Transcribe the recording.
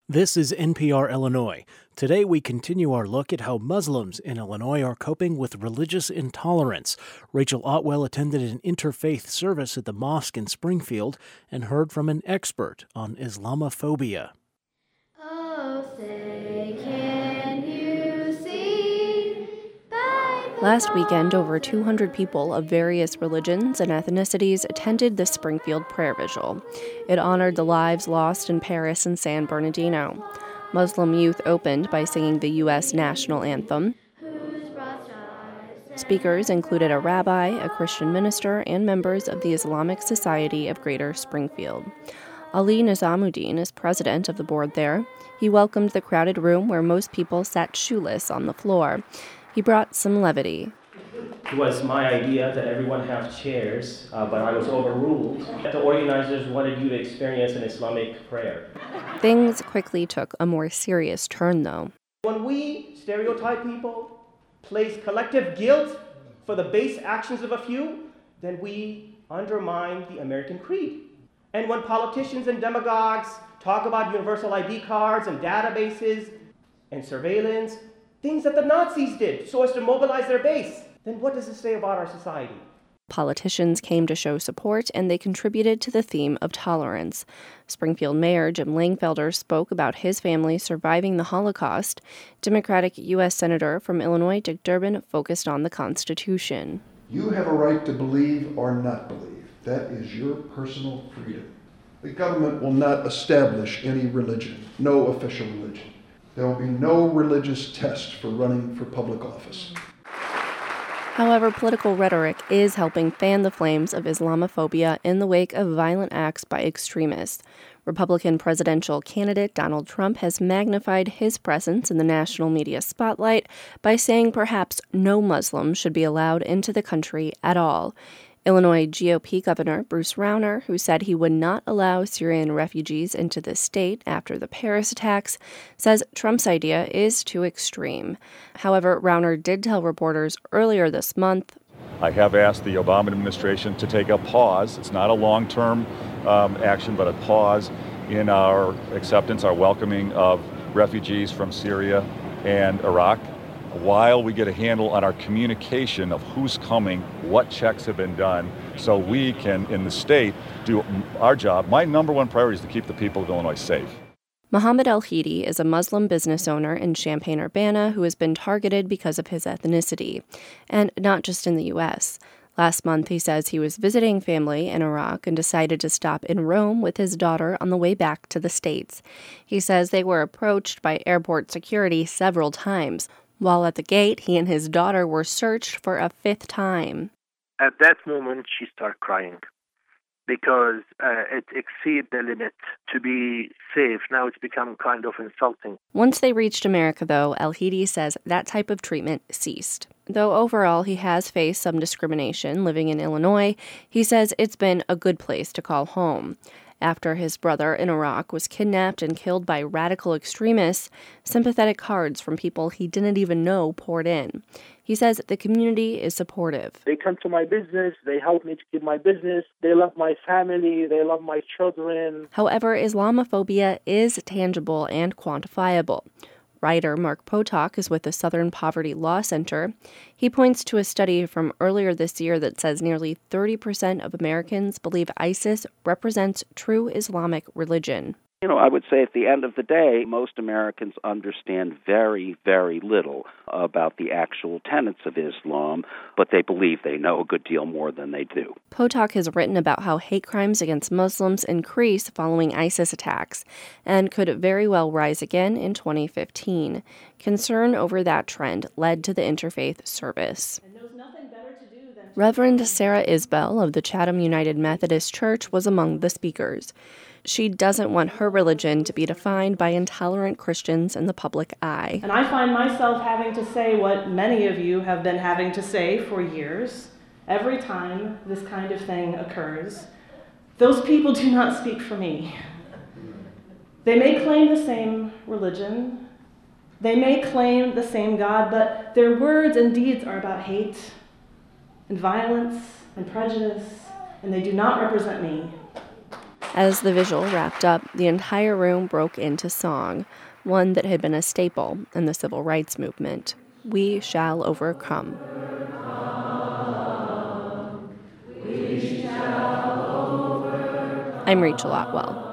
This is NPR Illinois. Today we continue our look at how Muslims in Illinois are coping with religious intolerance. Rachel Otwell attended an interfaith service at the mosque in Springfield and heard from an expert on Islamophobia. Oh, say, can you see? Last weekend, over 200 people of various religions and ethnicities attended the Springfield Prayer Vigil. It honored the lives lost in Paris and San Bernardino. Muslim youth opened by singing the U.S. national anthem. Speakers included a rabbi, a Christian minister, and members of the Islamic Society of Greater Springfield. Ali Nizamuddin is president of the board there. He welcomed the crowded room where most people sat shoeless on the floor. He brought some levity. It was my idea that everyone have chairs, but I was overruled. The organizers wanted you to experience an Islamic prayer. Things quickly took a more serious turn, though. When we stereotype people, place collective guilt for the base actions of a few, then we undermine the American creed. And when politicians and demagogues talk about universal ID cards and databases and surveillance, things that the Nazis did so as to mobilize their base, then what does it say about our society? Politicians came to show support, and they contributed to the theme of tolerance. Springfield Mayor Jim Langfelder spoke about his family surviving the Holocaust. Democratic U.S. Senator from Illinois Dick Durbin focused on the Constitution. You have a right to believe or not believe. That is your personal freedom. The government will not establish any religion, no official religion. There will be no religious test for running for public office. However, political rhetoric is helping fan the flames of Islamophobia in the wake of violent acts by extremists. Republican presidential candidate Donald Trump has magnified his presence in the national media spotlight by saying perhaps no Muslims should be allowed into the country at all. Illinois GOP Governor Bruce Rauner, who said he would not allow Syrian refugees into the state after the Paris attacks, says Trump's idea is too extreme. However, Rauner did tell reporters earlier this month, I have asked the Obama administration to take a pause. It's not a long-term action, but a pause in our acceptance, our welcoming of refugees from Syria and Iraq, while we get a handle on our communication of who's coming, what checks have been done, so we can, in the state, do our job. My number one priority is to keep the people of Illinois safe. Mohammed Al-Hidi is a Muslim business owner in Champaign-Urbana who has been targeted because of his ethnicity, and not just in the U.S. Last month, he says he was visiting family in Iraq and decided to stop in Rome with his daughter on the way back to the States. He says they were approached by airport security several times. While at the gate, he and his daughter were searched for a fifth time. At that moment, she started crying because it exceeded the limit to be safe. Now it's become kind of insulting. Once they reached America, though, Al-Hidi says that type of treatment ceased. Though overall he has faced some discrimination living in Illinois, he says it's been a good place to call home. After his brother in Iraq was kidnapped and killed by radical extremists, sympathetic cards from people he didn't even know poured in. He says the community is supportive. They come to my business, they help me to keep my business, they love my family, they love my children. However, Islamophobia is tangible and quantifiable. Writer Mark Potok is with the Southern Poverty Law Center. He points to a study from earlier this year that says nearly 30% of Americans believe ISIS represents true Islamic religion. I would say at the end of the day, most Americans understand very, very little about the actual tenets of Islam, but they believe they know a good deal more than they do. Potok has written about how hate crimes against Muslims increase following ISIS attacks and could very well rise again in 2015. Concern over that trend led to the interfaith service. Reverend Sarah Isbell of the Chatham United Methodist Church was among the speakers. She doesn't want her religion to be defined by intolerant Christians in the public eye. And I find myself having to say what many of you have been having to say for years. Every time this kind of thing occurs, those people do not speak for me. They may claim the same religion, they may claim the same God, but their words and deeds are about hate and violence and prejudice, and they do not represent me. As the vigil wrapped up, the entire room broke into song, one that had been a staple in the civil rights movement. We shall overcome. I'm Rachel Otwell.